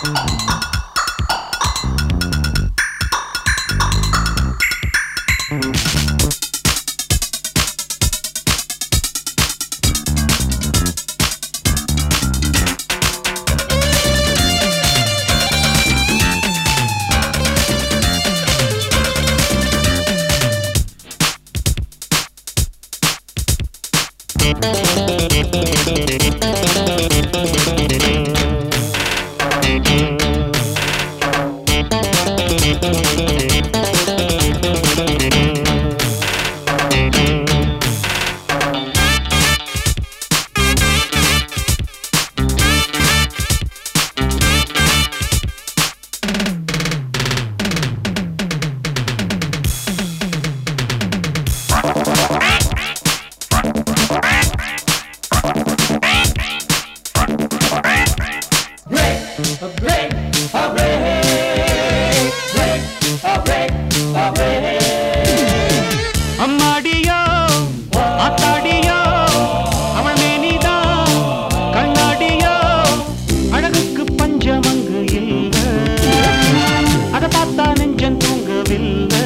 அம்மாடியோ ஆத்தாடியோ அவள் மேனிதா கண்ணாடியோ அழகுக்கு பஞ்சம் அங்கு இல்ல அத பார்த்தா நெஞ்சம் தூங்கவில்லை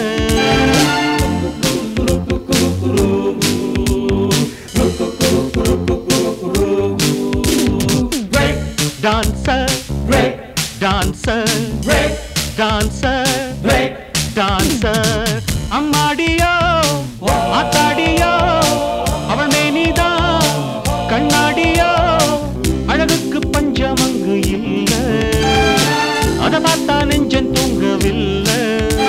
டான்சர் டான்சர் டான்சர் டான்சர் அம்மாடியோ ஆத்தாடியோ அவள் மேனிதா கண்ணாடியோ அழகுக்கு பஞ்சம் அங்கு இல்ல அத பார்த்தா நெஞ்சம் தூங்கவில்லை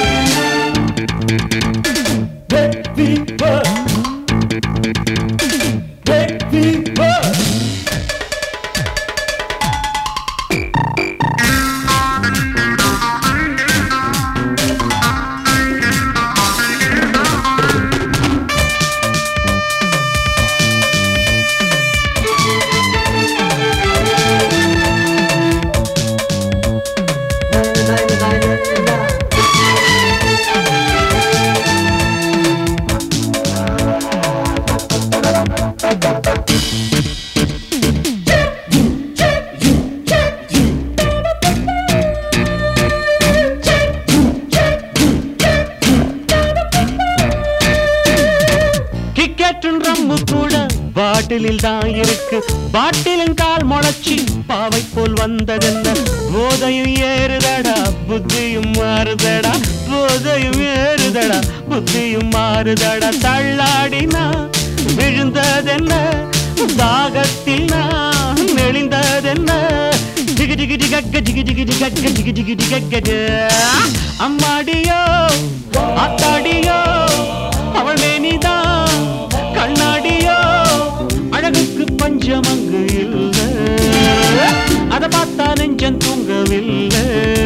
ரம்மு கூட பாட்டிலில் தான் இருக்கு பாட்டிலின் கால் முளைச்சி பாவை போல் வந்ததென்ன போதையும் ஏறுதடா புத்தியும் மாறுதடா போதையும் ஏறுதடா புத்தியும் மாறுதடா தள்ளாடினா விழுந்ததென்ன தாகத்தில் நான் நெளிந்ததென்ன டிகி டிகி டிகக்க டிகி டிகி டிகக்க டிகி டிகி டிகக்க அம்மாடியோ ஆத்தாடியோ அவள் மேனிதான் கண்ணாடியோ அழகுக்கு பஞ்சம் அங்கு இல்ல அத பார்த்தா நெஞ்சம் தூங்கவில்லை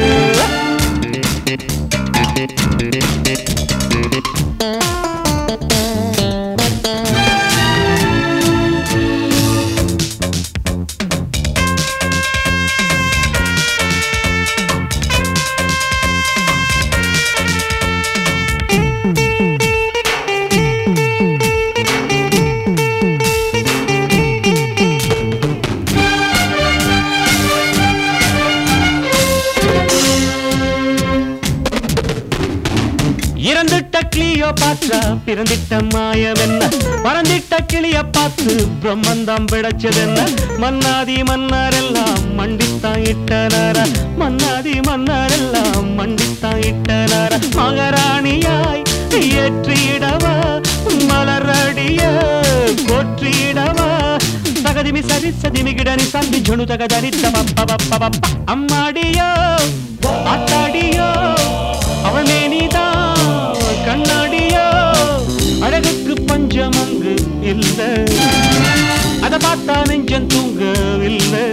இறந்துட்ட கிளியோ பாற்றா பிறந்திட்ட மாயவென்ன பறந்திட்ட கிளிய பார்த்து பிரம்மந்தம் பிடைச்சதென்ன மன்னாதி மன்னாரெல்லாம் மண்டித்தான் இட்டனார மன்னாதி மன்னாரெல்லாம் மண்டித்தான் இட்டனார மகாராணியாய் ஏற்றிடவா மலரடிய போற்றிடவா சகதிமி சரி சதிமி கிடனி சந்தி ஜொணு தகதரித்த பப்ப அம்மாடியோ ஆத்தாடியோ அவள் மேனிதான் கண்ணாடியோ அழகுக்கு பஞ்சம் அங்கு இல்ல அத பார்த்தா நெஞ்சம் தூங்கவில்லை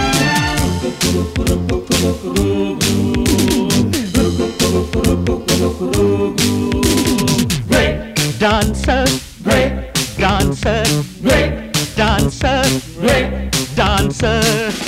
டான்சர் டான்சர் டான்சர் டான்சர்